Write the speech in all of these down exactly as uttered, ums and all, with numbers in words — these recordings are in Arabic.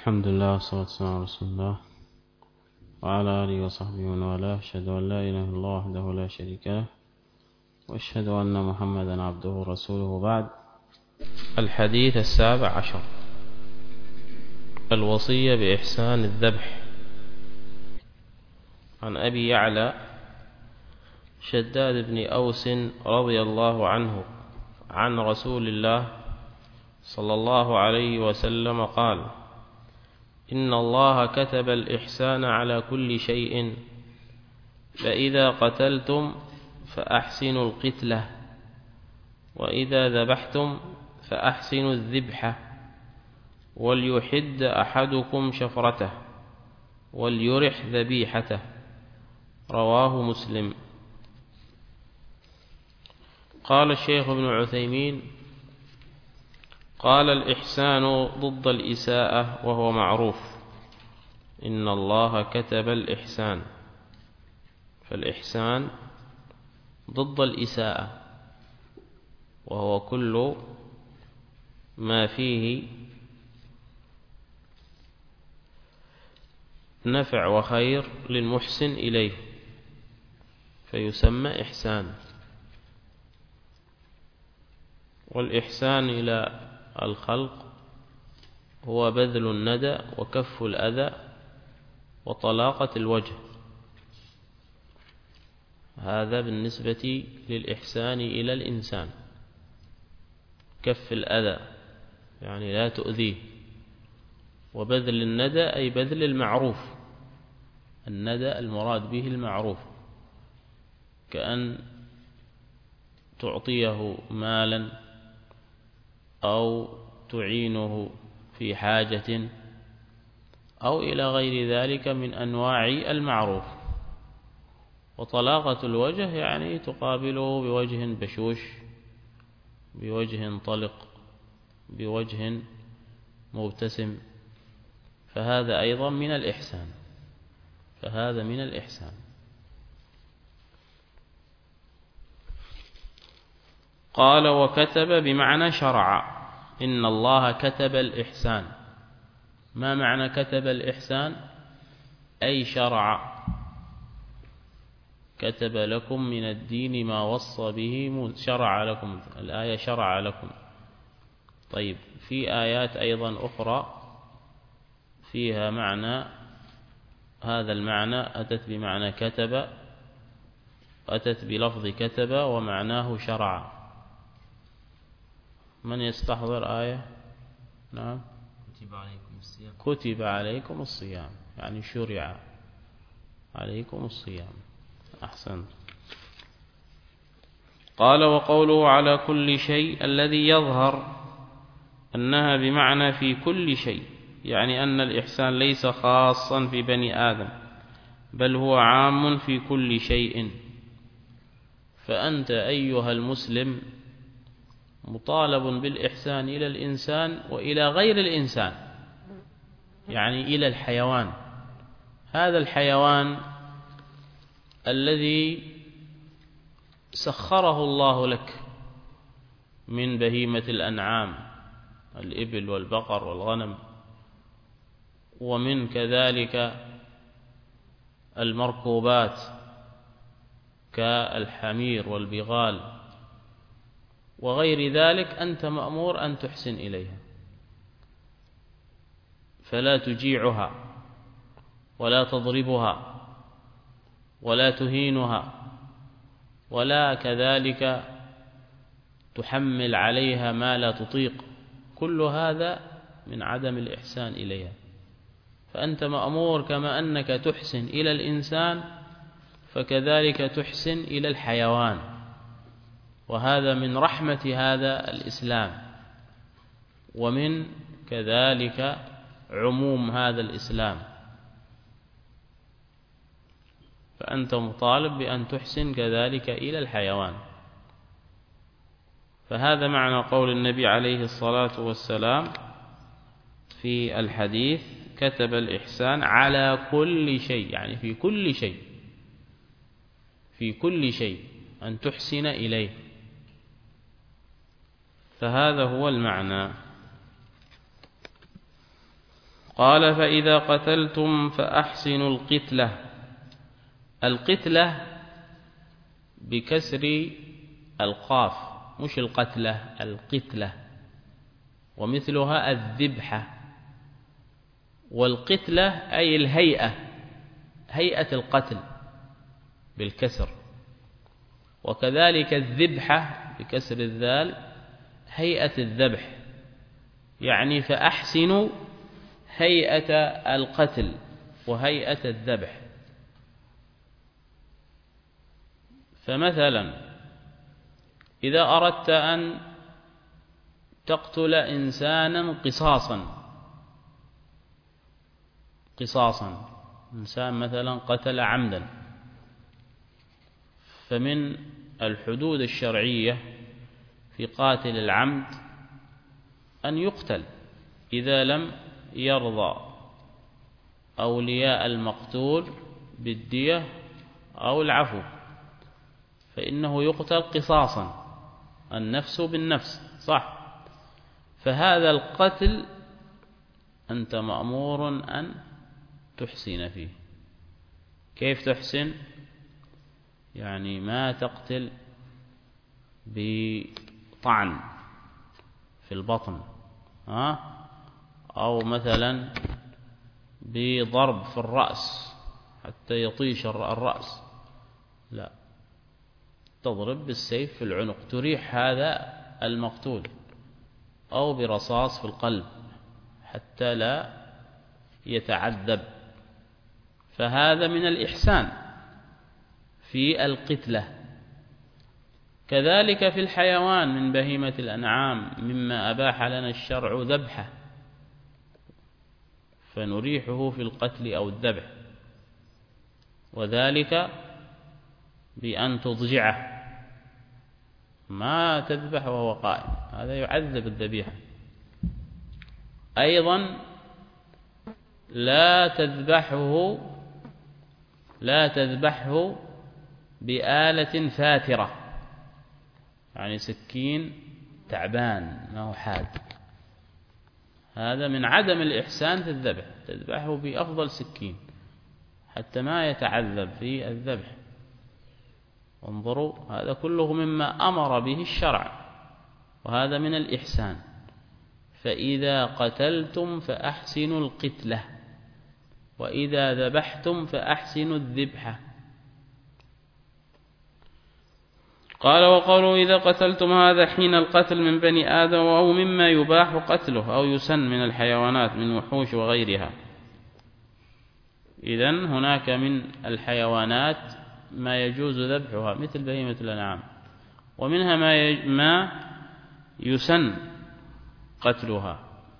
الحمد لله والصلاة والسلام على رسول الله وعلى آله وصحبه ومن والاه. أشهد أن لا إله إلا الله وحده لا شريك له، وأشهد أن محمدا عبده ورسوله. بعد، الحديث السابع عشر: الوصية بإحسان الذبح. عن أبي يعلى شداد بن أوس رضي الله عنه عن رسول الله صلى الله عليه وسلم قال: إن الله كتب الإحسان على كل شيء، فإذا قتلتم فأحسنوا القتلة، وإذا ذبحتم فأحسنوا الذبحة، وليحد أحدكم شفرته وليرح ذبيحته. رواه مسلم. قال الشيخ ابن عثيمين: قال: الإحسان ضد الإساءة، وهو معروف. إن الله كتب الإحسان، فالإحسان ضد الإساءة، وهو كل ما فيه نفع وخير للمحسن إليه فيسمى إحسان. والإحسان إلى الخلق هو بذل الندى وكف الأذى وطلاقة الوجه. هذا بالنسبة للإحسان إلى الإنسان. كف الأذى يعني لا تؤذيه، وبذل الندى أي بذل المعروف. الندى المراد به المعروف، كأن تعطيه مالا أو تعينه في حاجة أو إلى غير ذلك من أنواع المعروف. وطلاقة الوجه يعني تقابله بوجه بشوش، بوجه طلق، بوجه مبتسم، فهذا أيضا من الإحسان. فهذا من الإحسان. قال: وكتب بمعنى شرع. إن الله كتب الإحسان. ما معنى كتب الإحسان؟ أي شرع. كتب لكم من الدين ما وصى به، شرع لكم. الآية شرع لكم. طيب، في آيات أيضا أخرى فيها معنى هذا المعنى، أتت بمعنى كتب، أتت بلفظ كتب ومعناه شرع. من يستحضر آية؟ نعم. كتب عليكم الصيام. كتب عليكم الصيام يعني شرع عليكم الصيام. أحسن. قال: وقوله على كل شيء الذي يظهر أنها بمعنى في كل شيء، يعني أن الإحسان ليس خاصا في بني آدم، بل هو عام في كل شيء. فأنت أيها المسلم مطالب بالإحسان إلى الإنسان وإلى غير الإنسان، يعني إلى الحيوان. هذا الحيوان الذي سخره الله لك من بهيمة الأنعام، الإبل والبقر والغنم، ومن كذلك المركوبات كالحمير والبغال وغير ذلك، أنت مأمور أن تحسن إليها، فلا تجيعها ولا تضربها ولا تهينها، ولا كذلك تحمل عليها ما لا تطيق. كل هذا من عدم الإحسان إليها. فأنت مأمور كما أنك تحسن إلى الإنسان فكذلك تحسن إلى الحيوان. وهذا من رحمة هذا الإسلام، ومن كذلك عموم هذا الإسلام. فأنت مطالب بأن تحسن كذلك إلى الحيوان. فهذا معنى قول النبي عليه الصلاة والسلام في الحديث: كتب الإحسان على كل شيء، يعني في كل شيء، في كل شيء أن تحسن إليه. فهذا هو المعنى. قال فإذا قتلتم فأحسنوا القتلة. القتلة بكسر القاف، مش القتلة، القتلة، ومثلها الذبحة. والقتلة أي الهيئة، هيئة القتل بالكسر. وكذلك الذبحة بكسر الذال هيئة الذبح، يعني فأحسنوا هيئة القتل وهيئة الذبح. فمثلا إذا أردت أن تقتل إنسانا قصاصا قصاصا إنسان مثلا قتل عمدا، فمن الحدود الشرعية في قاتل العمد أن يقتل إذا لم يرضى أولياء المقتول بالدية أو العفو، فإنه يقتل قصاصا، النفس بالنفس، صح؟ فهذا القتل أنت مأمور أن تحسن فيه. كيف تحسن؟ يعني ما تقتل بطعن في البطن، ها؟ أو مثلا بضرب في الرأس حتى يطيش الرأس، لا، تضرب بالسيف في العنق تريح هذا المقتول، أو برصاص في القلب حتى لا يتعذب. فهذا من الإحسان في القتلة. كذلك في الحيوان من بهيمة الأنعام مما أباح لنا الشرع ذبحه، فنريحه في القتل أو الذبح، وذلك بأن تضجعه، ما تذبح وهو قائم، هذا يعذب الذبيحة. أيضا لا تذبحه لا تذبحه بآلة فاترة، يعني سكين تعبان ما هو حاد، هذا من عدم الإحسان في الذبح. تذبحه بأفضل سكين حتى ما يتعذب في الذبح. انظروا، هذا كله مما أمر به الشرع، وهذا من الإحسان. فإذا قتلتم فأحسنوا القتلة، وإذا ذبحتم فأحسنوا الذبحة. قال وقالوا إذا قتلتم هذا حين القتل من بني آدم أو مما يباح قتله أو يسن من الحيوانات من وحوش وغيرها. إذن هناك من الحيوانات ما يجوز ذبحها مثل بهيمة الأنعام، ومنها ما ما يسن قتلها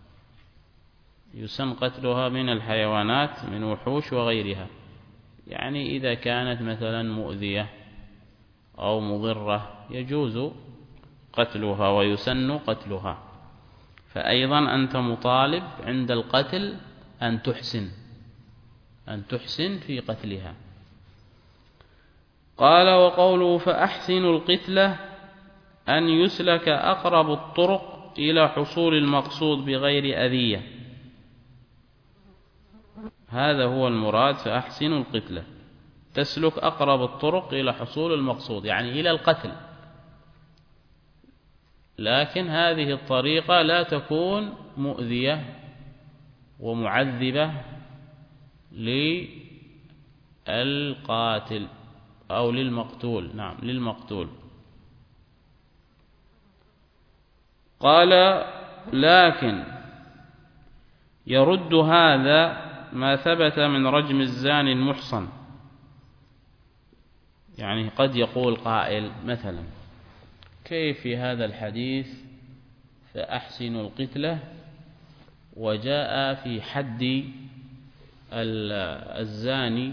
يسن قتلها من الحيوانات من وحوش وغيرها، يعني إذا كانت مثلا مؤذية أو مضرة يجوز قتلها ويسن قتلها. فأيضا أنت مطالب عند القتل أن تحسن أن تحسن في قتلها. قال وقوله فأحسنوا القتلة أن يسلك أقرب الطرق إلى حصول المقصود بغير أذية، هذا هو المراد. فأحسنوا القتلة تسلك أقرب الطرق إلى حصول المقصود، يعني إلى القتل، لكن هذه الطريقة لا تكون مؤذية ومعذبة للقاتل أو للمقتول. نعم، للمقتول. قال لكن يرد هذا ما ثبت من رجم الزاني المحصن. يعني قد يقول قائل مثلا كيف في هذا الحديث فأحسنوا القتلة وجاء في حد الزاني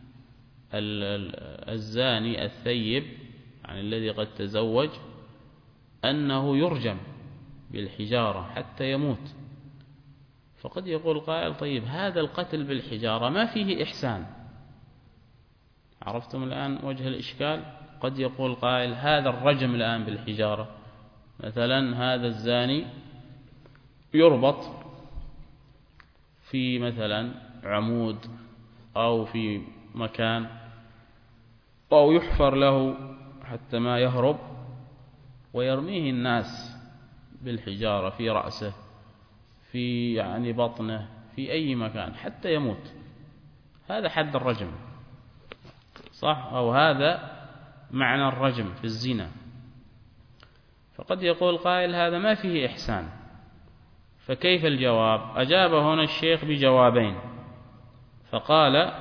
الزاني الثيب، يعني الذي قد تزوج، أنه يرجم بالحجارة حتى يموت. فقد يقول قائل طيب هذا القتل بالحجارة ما فيه إحسان. عرفتم الآن وجه الإشكال؟ قد يقول قائل هذا الرجم الآن بالحجارة، مثلا هذا الزاني يربط في مثلا عمود أو في مكان أو يحفر له حتى ما يهرب ويرميه الناس بالحجارة في رأسه في يعني بطنه في أي مكان حتى يموت، هذا حد الرجم، صح؟ أو هذا معنى الرجم في الزنا. فقد يقول قائل هذا ما فيه إحسان، فكيف الجواب؟ أجاب هنا الشيخ بجوابين، فقال: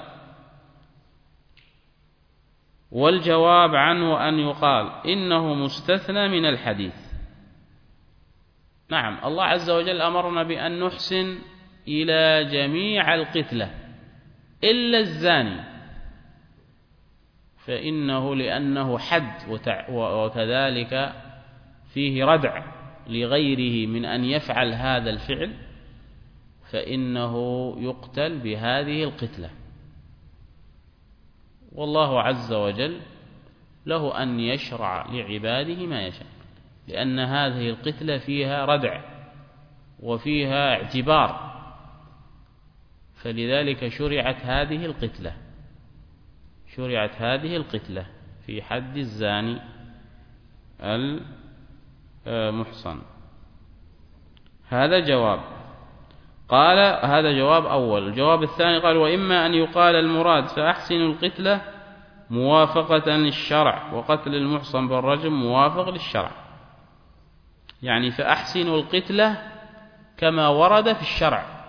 والجواب عنه أن يقال إنه مستثنى من الحديث. نعم، الله عز وجل أمرنا بأن نحسن إلى جميع القتلة إلا الزاني، فإنه لأنه حد وكذلك فيه ردع لغيره من أن يفعل هذا الفعل، فإنه يقتل بهذه القتلة. والله عز وجل له أن يشرع لعباده ما يشاء، لأن هذه القتلة فيها ردع وفيها اعتبار، فلذلك شرعت هذه القتلة شرعت هذه القتلة في حد الزاني المحصن. هذا جواب. قال هذا جواب أول. الجواب الثاني قال: وإما أن يقال المراد فأحسنوا القتلة موافقة للشرع، وقتل المحصن بالرجم موافق للشرع، يعني فأحسنوا القتلة كما ورد في الشرع.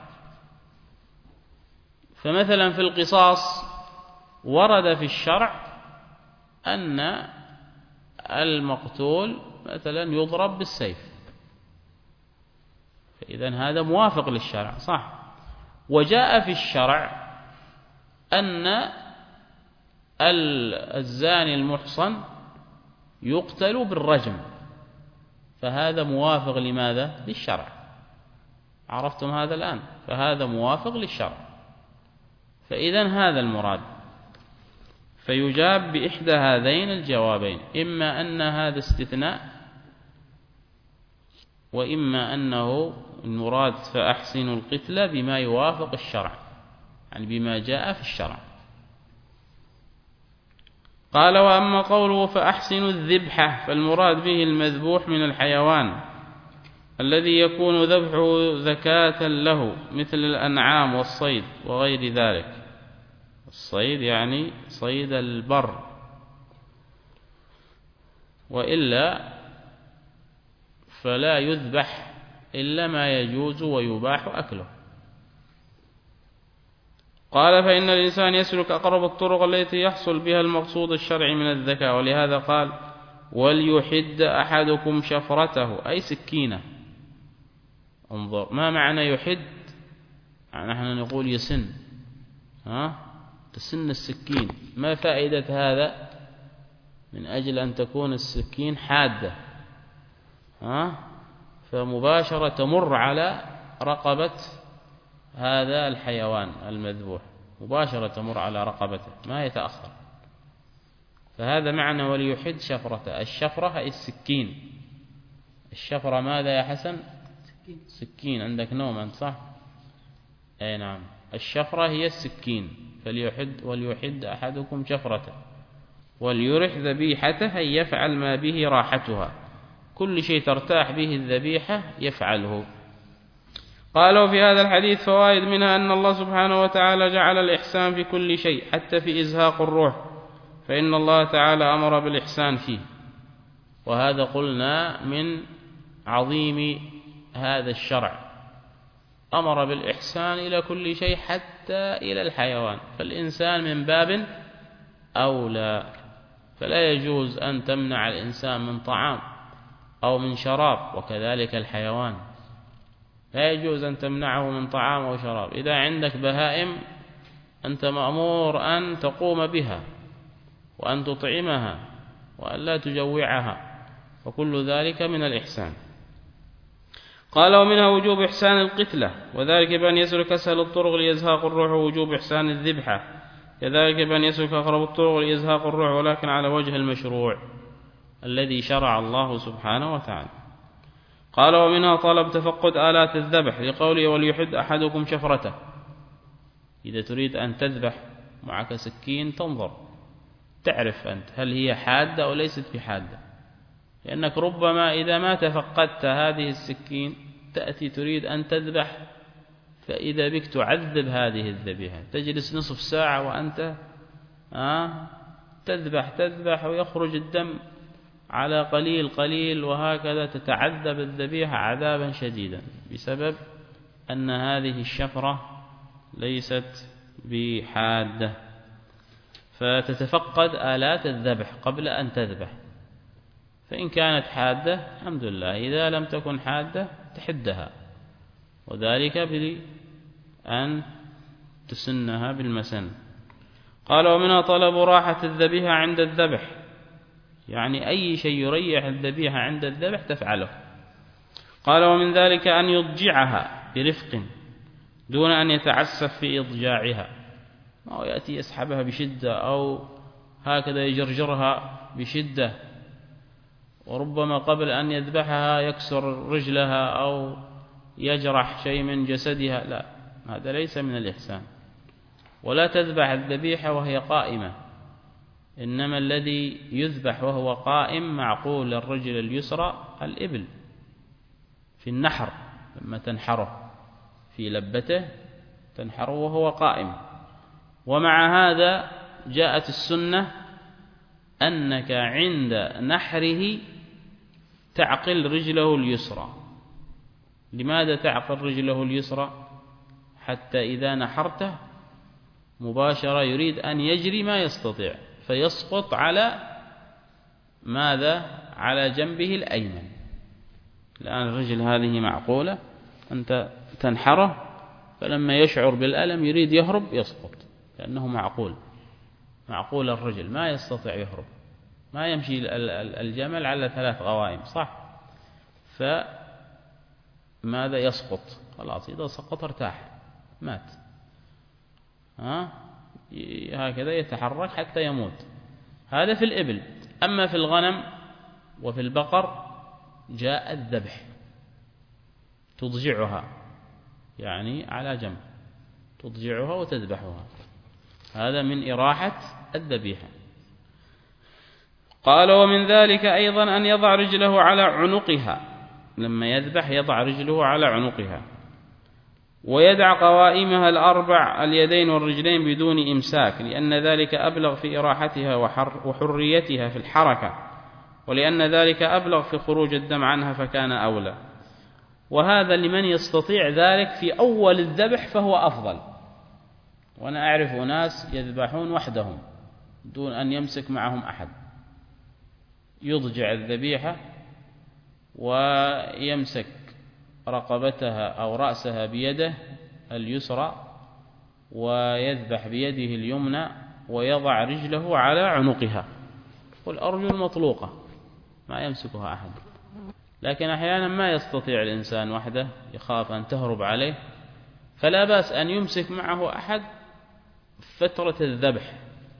فمثلا في القصاص ورد في الشرع أن المقتول مثلا يضرب بالسيف، فإذن هذا موافق للشرع، صح؟ وجاء في الشرع أن الزاني المحصن يقتل بالرجم، فهذا موافق لماذا؟ للشرع. عرفتم هذا الآن؟ فهذا موافق للشرع، فإذن هذا المراد. فيجاب بإحدى هذين الجوابين، إما أن هذا استثناء، وإما أنه المراد فأحسنوا القتلة بما يوافق الشرع، يعني بما جاء في الشرع. قال: وأما قوله فأحسنوا الذبحة فالمراد به المذبوح من الحيوان الذي يكون ذبحه زكاة له، مثل الأنعام والصيد وغير ذلك. الصيد يعني صيد البر، وإلا فلا يذبح إلا ما يجوز ويباح أكله. قال: فإن الإنسان يسلك أقرب الطرق التي يحصل بها المقصود الشرعي من الذكاء، ولهذا قال: وليحد أحدكم شفرته، أي سكينة. انظر، ما معنى يحد؟ يعني نحن نقول يسن، ها؟ تسن السكين، ما فائدة هذا؟ من أجل أن تكون السكين حادة، ها؟ فمباشرة تمر على رقبة هذا الحيوان المذبوح، مباشرة تمر على رقبته، ما يتأخر. فهذا معنى وليحد شفرته. الشفرة هي السكين. الشفرة ماذا يا حسن؟ سكين. سكين. عندك نوم أنت، صح؟ أي نعم، الشفرة هي السكين. فليحد وليحد أحدكم شفرته وليرح ذبيحته، أي يفعل ما به راحتها، كل شيء ترتاح به الذبيحة يفعله. قالوا في هذا الحديث فوائد، منها أن الله سبحانه وتعالى جعل الإحسان في كل شيء حتى في إزهاق الروح، فإن الله تعالى أمر بالإحسان فيه، وهذا قلنا من عظيم هذا الشرع، أمر بالإحسان إلى كل شيء حتى إلى الحيوان، فالإنسان من باب أولى. فلا يجوز أن تمنع الإنسان من طعام أو من شراب، وكذلك الحيوان لا يجوز أن تمنعه من طعام أو شراب. إذا عندك بهائم أنت مأمور أن تقوم بها وأن تطعمها وأن لا تجوعها، وكل ذلك من الإحسان. قال: ومنها وجوب إحسان القتلة، وذلك بأن يسلك أسهل الطرق لإزهاق الروح، ووجوب إحسان الذبحة كذلك بأن يسلك أقرب الطرق لإزهاق الروح، ولكن على وجه المشروع الذي شرع الله سبحانه وتعالى. قال: ومنها طلب تفقد آلات الذبح، لقوله وليحد أحدكم شفرته، إذا تريد أن تذبح معك سكين تنظر تعرف أنت هل هي حادة أو ليست بحادة، لأنك ربما إذا ما تفقدت هذه السكين تأتي تريد أن تذبح فإذا بك تعذب هذه الذبيحة، تجلس نصف ساعة وأنت آه تذبح تذبح ويخرج الدم على قليل قليل، وهكذا تتعذب الذبيحة عذابا شديدا بسبب أن هذه الشفرة ليست بحادة. فتتفقد آلات الذبح قبل أن تذبح، فإن كانت حادة الحمد لله، إذا لم تكن حادة تحدها، وذلك بأن تسنها بالمسن. قال ومنها طلب راحة الذبيحة عند الذبح، يعني أي شيء يريح الذبيحة عند الذبح تفعله. قال ومن ذلك أن يضجعها برفق دون أن يتعسف في إضجاعها، ما هو يأتي يسحبها بشدة أو هكذا يجرجرها بشدة، وربما قبل أن يذبحها يكسر رجلها أو يجرح شيء من جسدها، لا، هذا ليس من الإحسان. ولا تذبح الذبيحة وهي قائمة، إنما الذي يذبح وهو قائم معقول الرجل اليسرى الإبل في النحر، لما تنحره في لبته تنحره وهو قائم. ومع هذا جاءت السنة أنك عند نحره تعقل رجله اليسرى. لماذا تعقل رجله اليسرى؟ حتى إذا نحرته مباشرة يريد أن يجري ما يستطيع فيسقط على ماذا؟ على جنبه الأيمن. الآن الرجل هذه معقولة، أنت تنحره فلما يشعر بالألم يريد يهرب يسقط، لأنه معقول معقول الرجل ما يستطيع يهرب، ما يمشي الجمل على ثلاث غوائم صح، فماذا يسقط خلاص، إذا سقط ارتاح مات، ها هكذا يتحرك حتى يموت. هذا في الإبل. أما في الغنم وفي البقر جاء الذبح، تضجعها يعني على جنب، تضجعها وتذبحها، هذا من إراحة الذبيحة. قال ومن ذلك أيضا أن يضع رجله على عنقها، لما يذبح يضع رجله على عنقها، ويدع قوائمها الأربع اليدين والرجلين بدون إمساك، لأن ذلك أبلغ في إراحتها وحريتها في الحركة، ولأن ذلك أبلغ في خروج الدم عنها فكان أولى. وهذا لمن يستطيع ذلك في أول الذبح فهو أفضل. وأنا أعرف ناس يذبحون وحدهم دون أن يمسك معهم أحد، يضجع الذبيحة ويمسك رقبتها أو رأسها بيده اليسرى ويذبح بيده اليمنى ويضع رجله على عنقها، والأرجل مطلوقة ما يمسكها أحد. لكن أحيانا ما يستطيع الإنسان وحده، يخاف أن تهرب عليه، فلا بأس أن يمسك معه أحد فترة الذبح،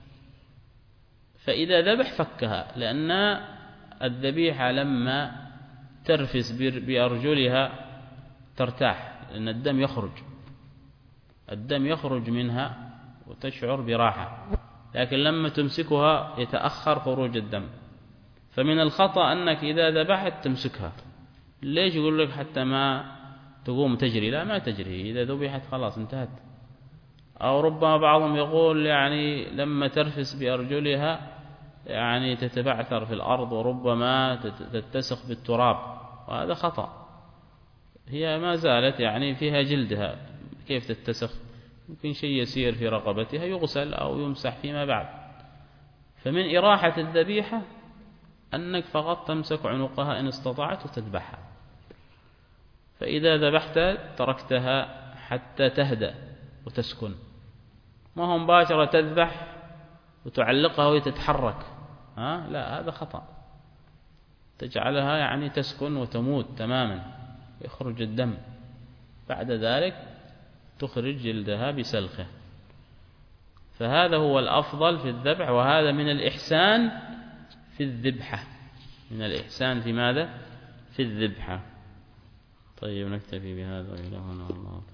فإذا ذبح فكها، لأن الذبيحة لما ترفس بأرجلها ترتاح، لأن الدم يخرج الدم يخرج منها وتشعر براحة، لكن لما تمسكها يتأخر خروج الدم. فمن الخطأ أنك إذا ذبحت تمسكها. ليش؟ يقول لك حتى ما تقوم تجري، لا ما تجري، إذا ذبحت خلاص انتهت. أو ربما بعضهم يقول يعني لما ترفس بأرجلها يعني تتبعثر في الأرض وربما تتسخ بالتراب، وهذا خطأ. هي ما زالت يعني فيها جلدها، كيف تتسخ؟ يمكن شيء يسير في رقبتها يغسل أو يمسح فيما بعد. فمن إراحة الذبيحة أنك فقط تمسك عنقها إن استطعت وتذبحها، فإذا ذبحت تركتها حتى تهدأ وتسكن، ما هو مباشرة تذبح وتعلقها وتتحرك، ها؟ لا، هذا خطأ. تجعلها يعني تسكن وتموت تماما، يخرج الدم، بعد ذلك تخرج جلدها بسلخه. فهذا هو الأفضل في الذبح، وهذا من الإحسان في الذبحة، من الإحسان في ماذا؟ في الذبحة. طيب نكتفي بهذا، إلهنا الله.